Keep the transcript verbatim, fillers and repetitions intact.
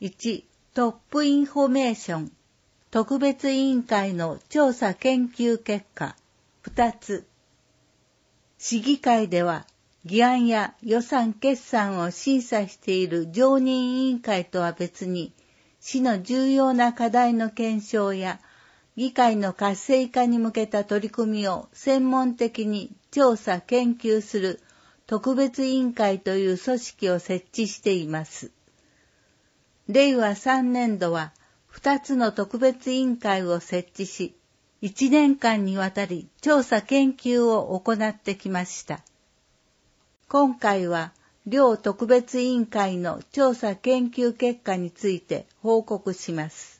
いち. トップインフォメーション特別委員会の調査研究結果。ふたつ. 市議会では議案や予算決算を審査している常任委員会とは別に、市の重要な課題の検証や議会の活性化に向けた取り組みを専門的に調査研究する特別委員会という組織を設置しています。れいわさんねんどはふたつの特別委員会を設置し、いちねんかんにわたり調査研究を行ってきました。今回は両特別委員会の調査研究結果について報告します。